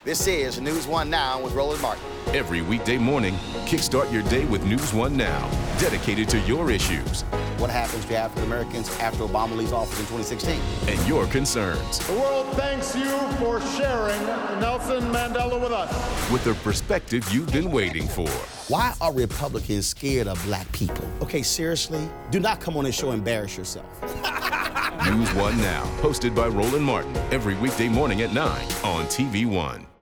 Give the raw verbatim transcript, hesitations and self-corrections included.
This is News One Now with Roland Martin. Every weekday morning, kickstart your day with News One Now, dedicated to your issues. What happens to African Americans after Obama leaves office in twenty sixteen? And your concerns. The world thanks you for sharing Nelson Mandela with us. With the perspective you've been waiting for. Why are Republicans scared of black people? Okay, seriously? Do not come on this show and embarrass yourself. News One Now, hosted by Roland Martin, every weekday morning at nine on T V One.